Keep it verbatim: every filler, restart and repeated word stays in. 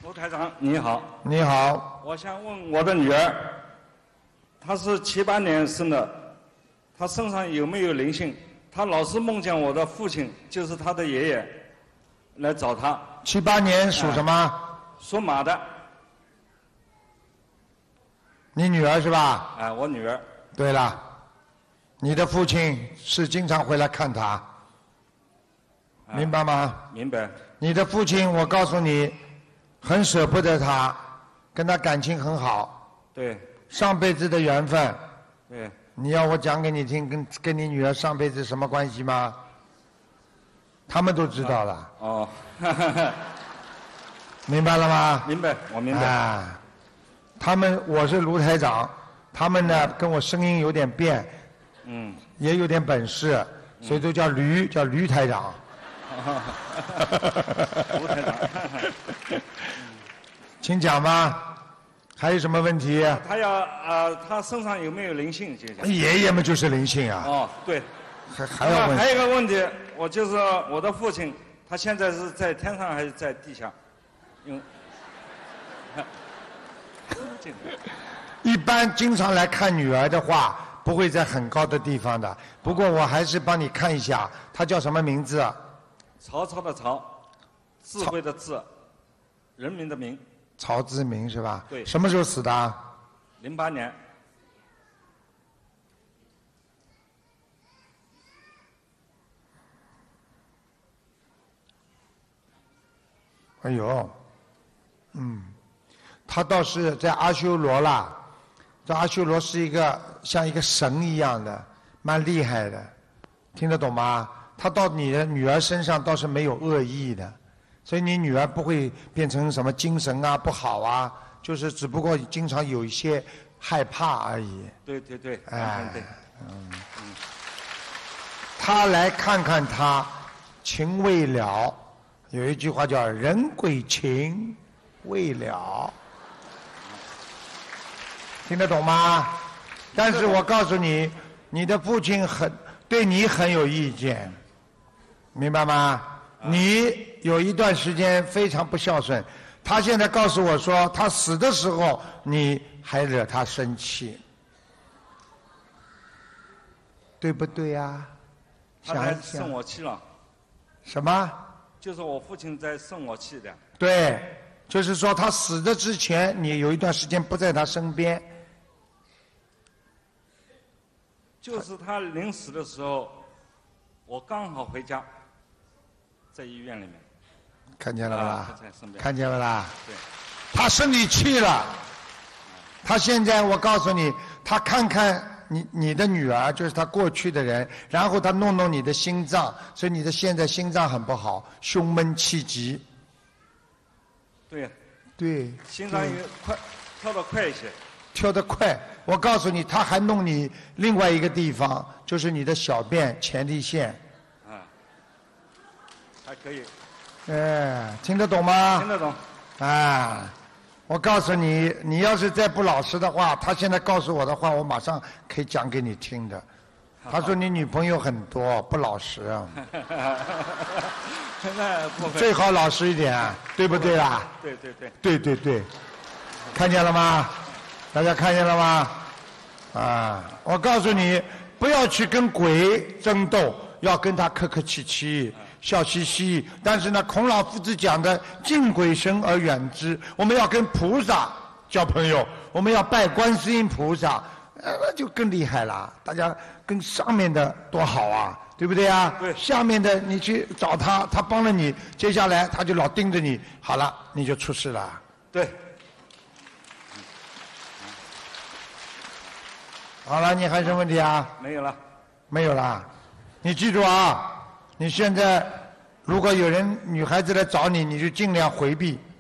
卢台长，你好。 你好。 我想问我的女儿，她是七八年生的，她身上有没有灵性？她老是梦见我的父亲，就是她的爷爷，来找她。 七八年属什么？ 啊、属马的。 你女儿是吧？ 啊，我女儿。 对了，你的父亲是经常回来看她， 啊、 明白吗？ 明白。 你的父亲，我告诉你，很舍不得他，跟他感情很好。 对。 上辈子的缘分。 对。 你要我讲给你听，跟跟你女儿上辈子什么关系吗？他们都知道了。 啊、哦。 明白了吗？ 明白，我明白。 啊，他们我是卢台长，他们呢跟我声音有点变， 嗯， 也有点本事，所以都叫驴，叫驴台长。 卢台长。 请讲吧，还有什么问题？ 他要呃，他身上有没有灵性？姐姐。 爷爷们就是灵性啊。 哦，对。 还还要问？ 还有一个问题，我就是我的父亲，他现在是在天上还是在地下？因为一般经常来看女儿的话，不会在很高的地方的。不过我还是帮你看一下，她叫什么名字？ 曹操的曹，智慧的智，人民的民。 曹志明是吧？ 对。 什么时候死的？ 零八年。 哎呦，嗯，他倒是在阿修罗啦。这阿修罗是一个像一个神一样的，蛮厉害的，听得懂吗？他到你的女儿身上倒是没有恶意的，所以你女儿不会变成什么精神啊不好啊，就是只不过经常有一些害怕而已。 对对对， 哎， 对， 嗯嗯，他来看看他，情未了。有一句话叫“人鬼情未了”，听得懂吗？但是我告诉你，你的父亲很对你很有意见，明白吗？你有一段时间非常不孝顺，他现在告诉我说，他死的时候你还惹他生气，对不对呀？ 他还生我气了。 什么？ 就是我父亲在生我气的。 对，就是说他死的之前，你有一段时间不在他身边。 就是他临死的时候，我刚好回家，在医院里面。 看见了吧？ 啊、 看见了啦？ 对。 他生你气了，他现在我告诉你，他看看你你的女儿，就是他过去的人，然后他弄弄你的心脏，所以你的现在心脏很不好，胸闷气急。 对。 对。 心脏也快跳得快一些。 跳得快，我告诉你，他还弄你另外一个地方，就是你的小便前列腺。 啊。还可以。 哎，听得懂吗？ 听得懂。 啊。我告诉你，你要是再不老实的话，他现在告诉我的话，我马上可以讲给你听的。他说你女朋友很多，不老实啊。 那不会。 最好老实一点，对不对啦？ 对对对。 对对对，看见了吗？大家看见了吗？啊，我告诉你，不要去跟鬼争斗，要跟他客客气气。笑嘻嘻，但是呢，孔老夫子讲的“敬鬼神而远之”，我们要跟菩萨交朋友，我们要拜观世音菩萨，呃，那就更厉害了。大家跟上面的多好啊，对不对啊？ 对。 下面的你去找他，他帮了你，接下来他就老盯着你，好了，你就出事了。 对。 好了，你还有什么问题啊？ 没有了。 没有了，你记住啊。你现在如果有人女孩子来找你，你就尽量回避，